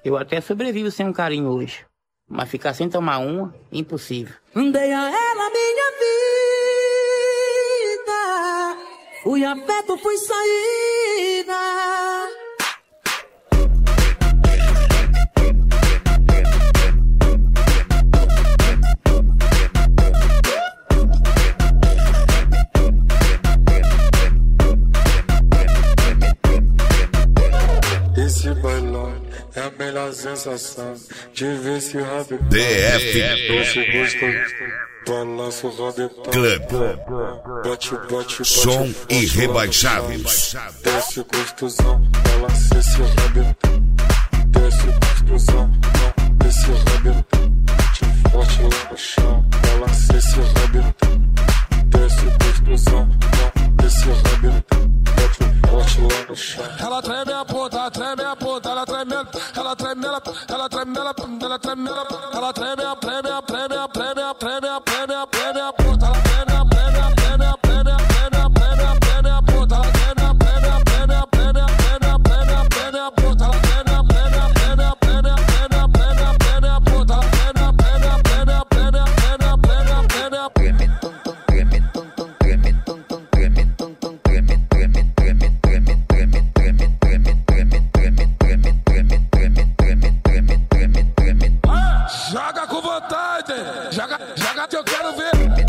Eu até sobrevivo sem um carinho hoje. Mas ficar sem tomar uma, impossível. Dei a ela minha vida. Fui afeto, fui saída. Esse bailão é a melhor sensação de ver esse rabetão. DF Doce gostoso, balança o rabetão. Club. Bate, Som irrebaixáveis. Desce gostosão, balança esse rabetão. Desce gostosão, esse rabetão. Bate forte lá no chão, balança esse rabetão. Desce gostosão, esse rabetão. Bate forte lá no chão. Ela treme a ponta, ela treme, ela treme, ela treme, ela treme, ela treme, ela treme a ponta, ela treme, ela treme a ponta, ela treme a ponta, ela treme a ponta, joga com vontade, joga que eu quero ver.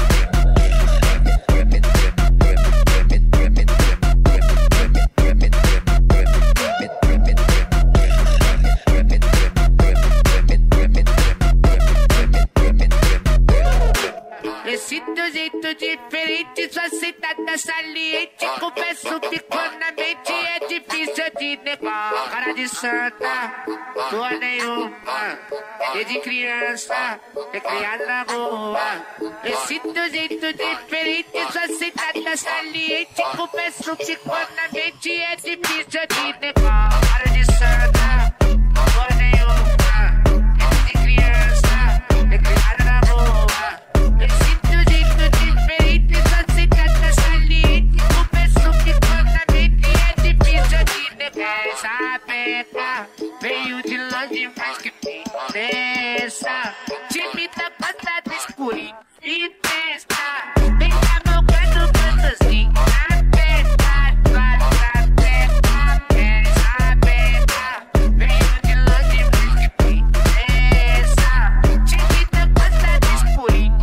Esse teu jeito diferente, sua sentada saliente. Confesso que quando na mente é difícil de negar. Cara de santa, tua nenhuma. Desde criança, é criada na rua. Esse teu jeito diferente, sua sentada saliente. Confesso que quando na mente é difícil de negar. Cara de santa, tua nenhuma. Desde criança, é criada na rua. Esse teu jeito diferente, só se trata saliente. Confesso que quando na mente é difícil de negar. Essa peca veio de longe, mas que me interessa. Time da passada escurinho e testa. Vem cá, meu gato, gostosinho. Na festa, faz a peca. Essa peca veio de longe, mas que me interessa. Time da passada escurinho.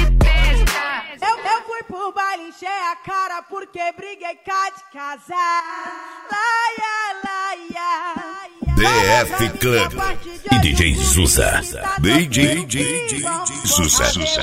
Eu fui pro baile, encher a cara porque briguei cá de casar. Laia, laia. DF Club e DJ Zusa. DJ Zusa.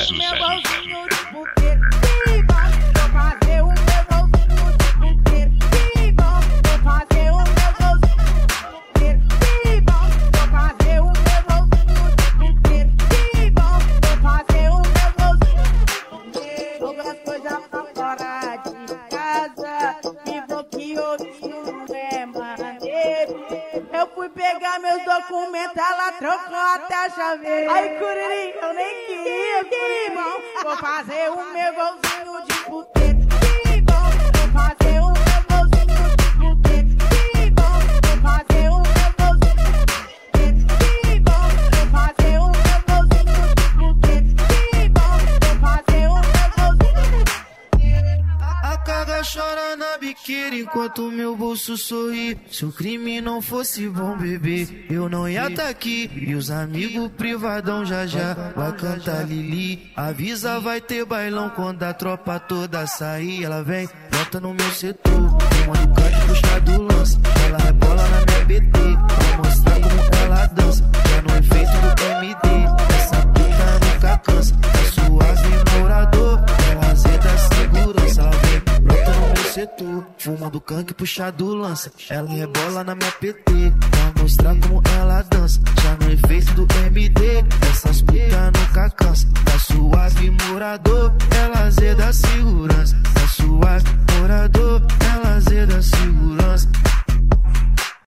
Eu fui pegar meus documentos, ela trocou até a chave. Ai, Curiri, eu nem queria, que bom. Vou fazer o meu golzinho de puteiro. Que bom, vou fazer o meu golzinho de puteiro. Que bom, vou fazer o meu golzinho de puteiro. Que bom, vou fazer o meu golzinho de puteiro. Que bom, vou fazer o meu golzinho de puteiro. A cara chora na biqueira enquanto meu bolso sorri. Se o crime não fosse bom, bebê, eu não ia tá aqui. E os amigos privadão já vai cantar Lili. Avisa, vai ter bailão quando a tropa toda sair. Ela vem, bota no meu setor, fumando canto, puxa do lance. Ela rebola na minha BT, pra mostrar como ela dança. Já no efeito do MD, essa puta nunca cansa. É suave morador, ela azeda segurança. Ela vem, brota no meu setor, fumando canque, puxa do lança. Ela rebola na minha PT, pra mostrar como ela dança. Já no efeito do MD, essas puta nunca cansa. Tá suave morador, ela azeda segurança. Tá suave morador, ela azeda segurança.